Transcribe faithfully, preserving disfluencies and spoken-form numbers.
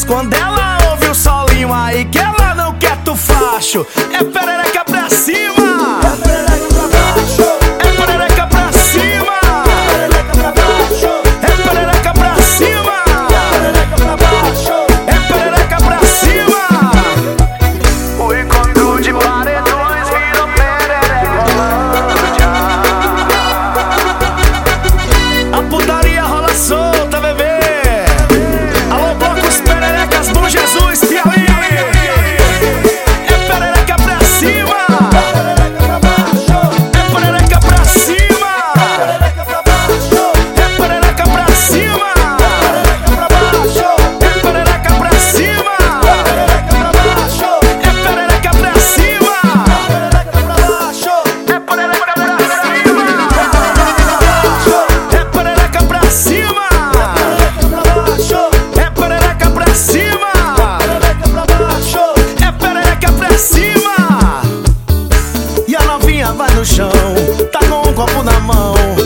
Mas quando ela ouve o solinho aí que ela não quer tu facho, é perereca pra cima, é perereca pra baixo, é perereca pra cima, é perereca pra cima, é perereca pra cima. O encontro de paredões virou pererecolândia. A putaria rola solta, bebê. Alô, blocos pererecas, Bom Jesus, Piauí. É perereca pra cima, é perereca pra cima, é perereca pra cima, é perereca pra cima, é perereca pra cima, é perereca pra cima, é perereca pra cima, é perereca pra cima, é perereca pra cima. E a novinha vai no chão, tá com um copo na mão.